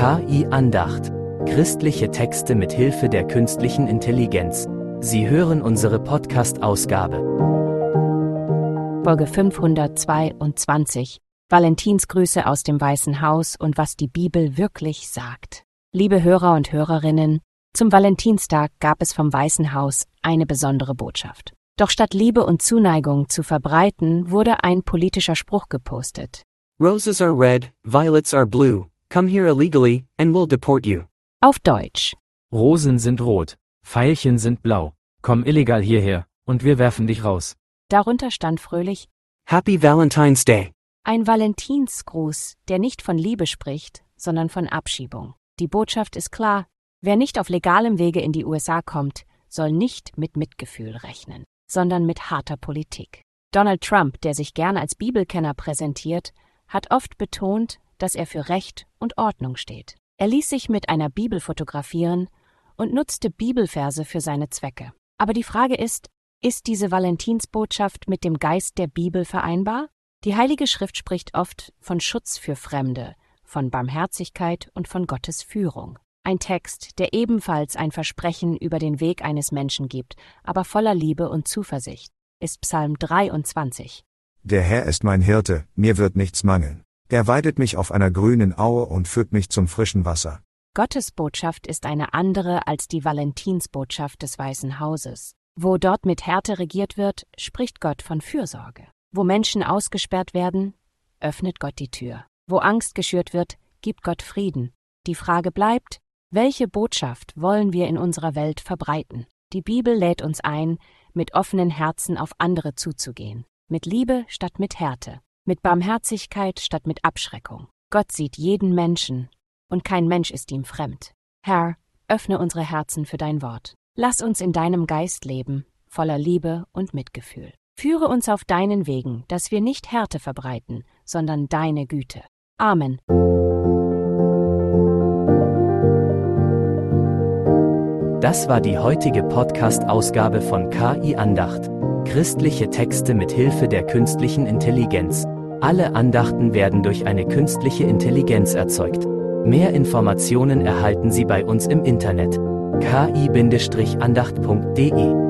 KI Andacht. Christliche Texte mit Hilfe der künstlichen Intelligenz. Sie hören unsere Podcast-Ausgabe. Folge 522. Valentinsgrüße aus dem Weißen Haus und was die Bibel wirklich sagt. Liebe Hörer und Hörerinnen, zum Valentinstag gab es vom Weißen Haus eine besondere Botschaft. Doch statt Liebe und Zuneigung zu verbreiten, wurde ein politischer Spruch gepostet. Roses are red, violets are blue. Come here illegally, and we'll deport you. Auf Deutsch. Rosen sind rot, Veilchen sind blau. Komm illegal hierher, und wir werfen dich raus. Darunter stand fröhlich: Happy Valentine's Day. Ein Valentinsgruß, der nicht von Liebe spricht, sondern von Abschiebung. Die Botschaft ist klar: Wer nicht auf legalem Wege in die USA kommt, soll nicht mit Mitgefühl rechnen, sondern mit harter Politik. Donald Trump, der sich gern als Bibelkenner präsentiert, hat oft betont, dass er für Recht und Ordnung steht. Er ließ sich mit einer Bibel fotografieren und nutzte Bibelverse für seine Zwecke. Aber die Frage ist diese Valentinsbotschaft mit dem Geist der Bibel vereinbar? Die Heilige Schrift spricht oft von Schutz für Fremde, von Barmherzigkeit und von Gottes Führung. Ein Text, der ebenfalls ein Versprechen über den Weg eines Menschen gibt, aber voller Liebe und Zuversicht, ist Psalm 23. Der Herr ist mein Hirte, mir wird nichts mangeln. Er weidet mich auf einer grünen Aue und führt mich zum frischen Wasser. Gottes Botschaft ist eine andere als die Valentinsbotschaft des Weißen Hauses. Wo dort mit Härte regiert wird, spricht Gott von Fürsorge. Wo Menschen ausgesperrt werden, öffnet Gott die Tür. Wo Angst geschürt wird, gibt Gott Frieden. Die Frage bleibt: Welche Botschaft wollen wir in unserer Welt verbreiten? Die Bibel lädt uns ein, mit offenen Herzen auf andere zuzugehen. Mit Liebe statt mit Härte. Mit Barmherzigkeit statt mit Abschreckung. Gott sieht jeden Menschen, und kein Mensch ist ihm fremd. Herr, öffne unsere Herzen für dein Wort. Lass uns in deinem Geist leben, voller Liebe und Mitgefühl. Führe uns auf deinen Wegen, dass wir nicht Härte verbreiten, sondern deine Güte. Amen. Das war die heutige Podcast-Ausgabe von KI Andacht. Christliche Texte mit Hilfe der künstlichen Intelligenz. Alle Andachten werden durch eine künstliche Intelligenz erzeugt. Mehr Informationen erhalten Sie bei uns im Internet: ki-andacht.de